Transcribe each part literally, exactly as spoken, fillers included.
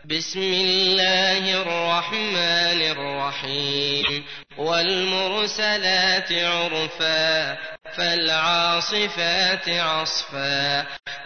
بسم الله الرحمن الرحيم والمرسلات عرفا فالعاصفات عصفا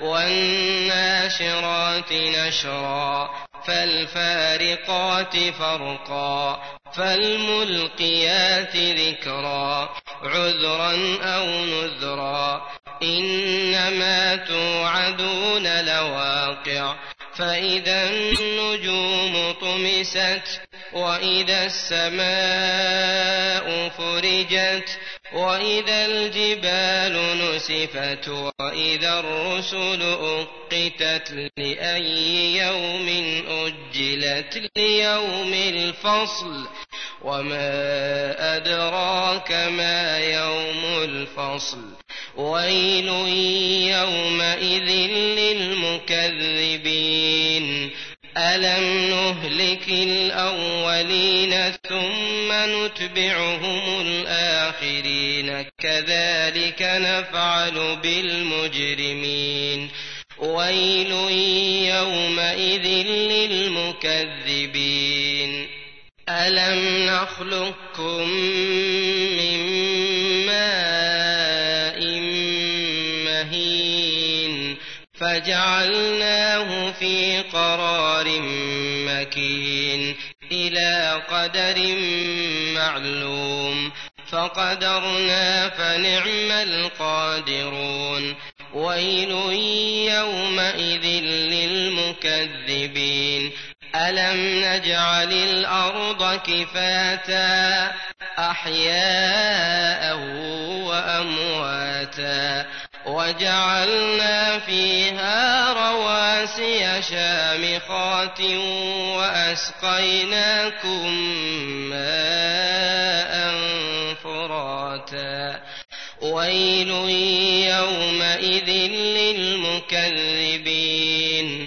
والناشرات نشرا فالفارقات فرقا فالملقيات ذكرا عذرا أو نذرا إنما توعدون لواقع فإذا النجوم طمست وإذا السماء فرجت وإذا الجبال نسفت وإذا الرسل أقتت لأي يوم أجلت ليوم الفصل وما أدراك ما يوم الفصل ويل يومئذ للمكذبين ألم نهلك الأولين ثم نتبعهم الآخرين كذلك نفعل بالمجرمين ويل يومئذ للمكذبين ألم نخلقكم من ماء مهين فجعلناه في قرار مكين إلى قدر معلوم فقدرنا فنعم القادرون ويل يومئذ للمكذبين ألم نجعل الأرض كفاتا أحياء وأمواتا وجعلنا فيها رواسي شامخات وأسقيناكم ماء فراتا ويل يومئذ للمكذبين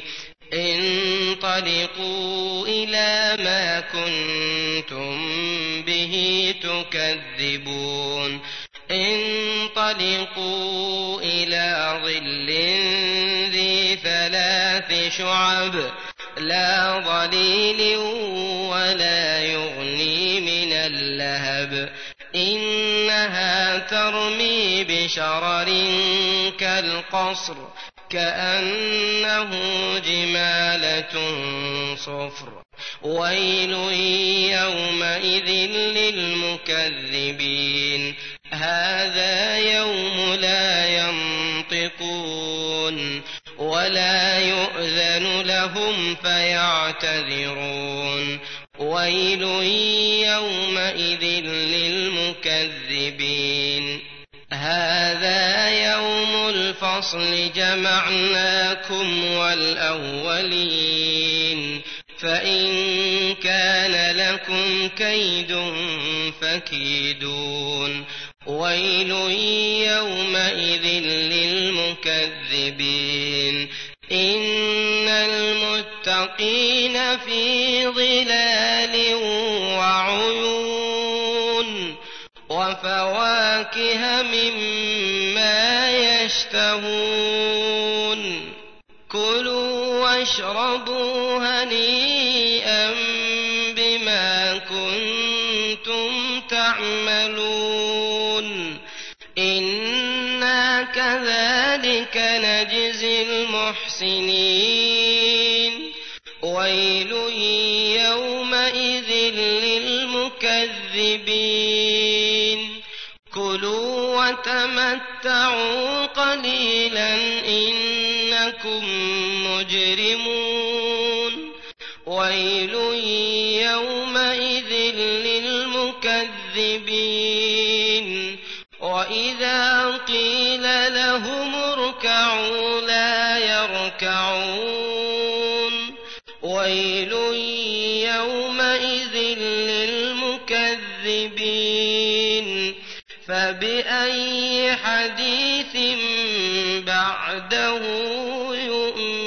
انطلقوا إلى ما كنتم به تكذبون انطلقوا إلى ظل ذي ثلاث شعب لا ظليل ولا يغني من اللهب إنها ترمي بشرر كالقصر كأنه جمالة صفر ويل يومئذ للمكذبين هذا يوم لا ينطقون ولا يؤذن لهم فيعتذرون ويل يومئذ للمكذبين هذا يوم الفصل جمعناكم والأولين فإن كان لكم كيد فكيدون ويل يومئذ للمكذبين إن المتقين في ظلال وعيون وفواكه مما يشتهون كلوا واشربوا هنيئا بما كنتم تعملون إنا كذلك نجزي المحسنين ويل يومئذ للمكذبين كلوا وتمتعوا قليلا إنكم مجرمون ويل يومئذ للمكذبين وإذا قيل لهم اركعوا لا يركعون ويل يومئذ للمكذبين فبأي حديث بعده يؤمنون